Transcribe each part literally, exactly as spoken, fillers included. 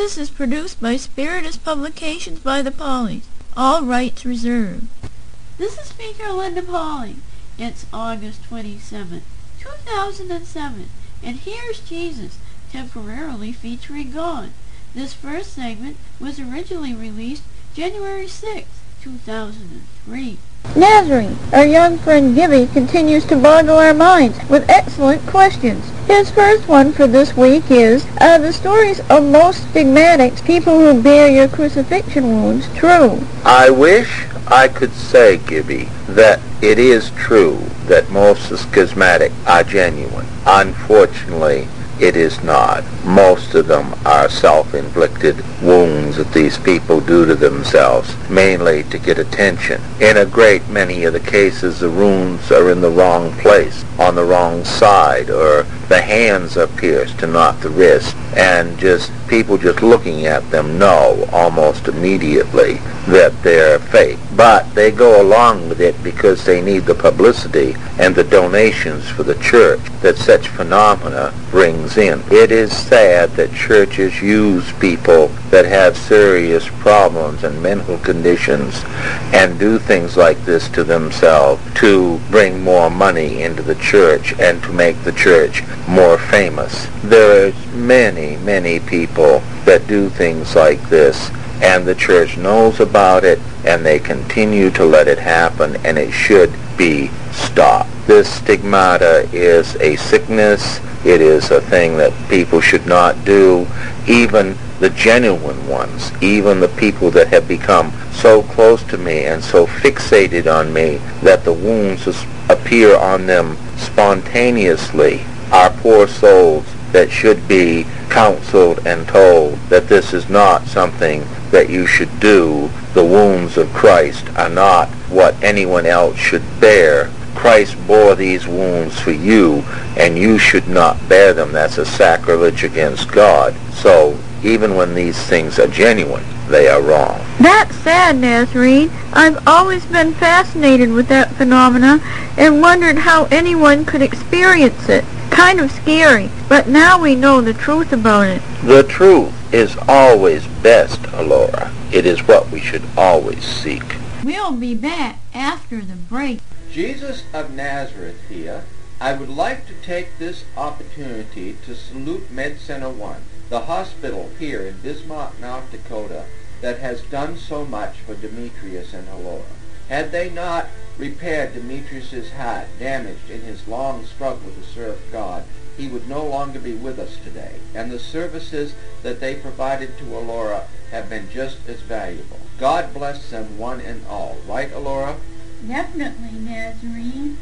This is produced by Spiritus Publications by the Pauleys. All rights reserved. This is Speaker Linda Pauling. It's August twenty-seventh, two thousand seven, and here's Jesus, temporarily featuring God. This first segment was originally released January sixth, two thousand three. Nazarene, our young friend Gibby continues to boggle our minds with excellent questions. His first one for this week is, are the stories of most stigmatics, people who bear your crucifixion wounds, true? I wish I could say, Gibby, that it is true that most schismatic are genuine. Unfortunately, it is not. Most of them are self-inflicted wounds that these people do to themselves, mainly to get attention. In a great many of the cases, the wounds are in the wrong place, on the wrong side, or the hands are pierced and not the wrist, and just people just looking at them know almost immediately that they're fake. But they go along with it because they need the publicity and the donations for the church that such phenomena brings in. It is sad that churches use people that have serious problems and mental conditions and do things like this to themselves to bring more money into the church and to make the church more famous. There are many, many people that do things like this, and the church knows about it, and they continue to let it happen, and it should be stopped. This stigmata is a sickness. It is a thing that people should not do. Even the genuine ones, even the people that have become so close to me and so fixated on me that the wounds appear on them spontaneously, are poor souls that should be counseled and told that this is not something that you should do. The wounds of Christ are not what anyone else should bear. Christ bore these wounds for you, and you should not bear them. That's a sacrilege against God. So even when these things are genuine, they are wrong. That's sad, Nazarene. I've always been fascinated with that phenomena and wondered how anyone could experience it. Kind of scary, but now we know the truth about it. The truth is always best, Alora. It is what we should always seek. We'll be back after the break. Jesus of Nazareth here. I would like to take this opportunity to salute MedCenter One, the hospital here in Bismarck, North Dakota, that has done so much for Demetrius and Alora. Had they not repaired Demetrius's heart, damaged in his long struggle to serve God, he would no longer be with us today. And the services that they provided to Alora have been just as valuable. God bless them one and all. Right, Alora? Definitely, Nazarene.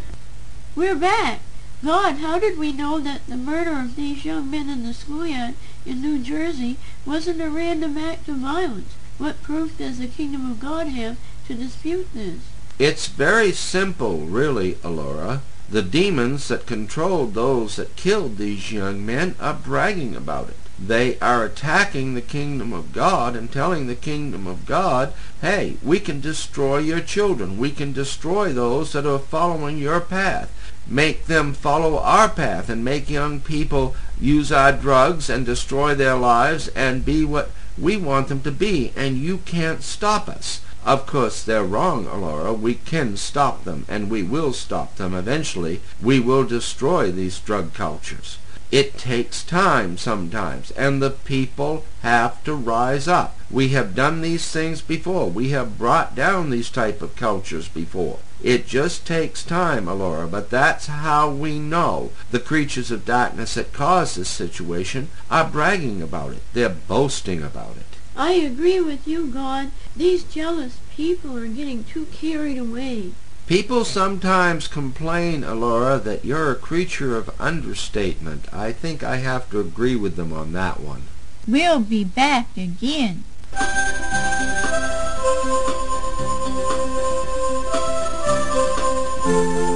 We're back. God, how did we know that the murder of these young men in the schoolyard in New Jersey wasn't a random act of violence? What proof does the kingdom of God have to dispute this? It's very simple, really, Alora. The demons that controlled those that killed these young men are bragging about it. They are attacking the kingdom of God and telling the kingdom of God, hey, we can destroy your children. We can destroy those that are following your path. Make them follow our path and make young people use our drugs and destroy their lives and be what we want them to be, and you can't stop us. Of course, they're wrong, Alora. We can stop them, and we will stop them eventually. We will destroy these drug cultures. It takes time sometimes, and the people have to rise up. We have done these things before. We have brought down these type of cultures before. It just takes time, Alora, but that's how we know the creatures of darkness that cause this situation are bragging about it. They're boasting about it. I agree with you, God. These jealous people are getting too carried away. People sometimes complain, Alora, that you're a creature of understatement. I think I have to agree with them on that one. We'll be back again. Thank you.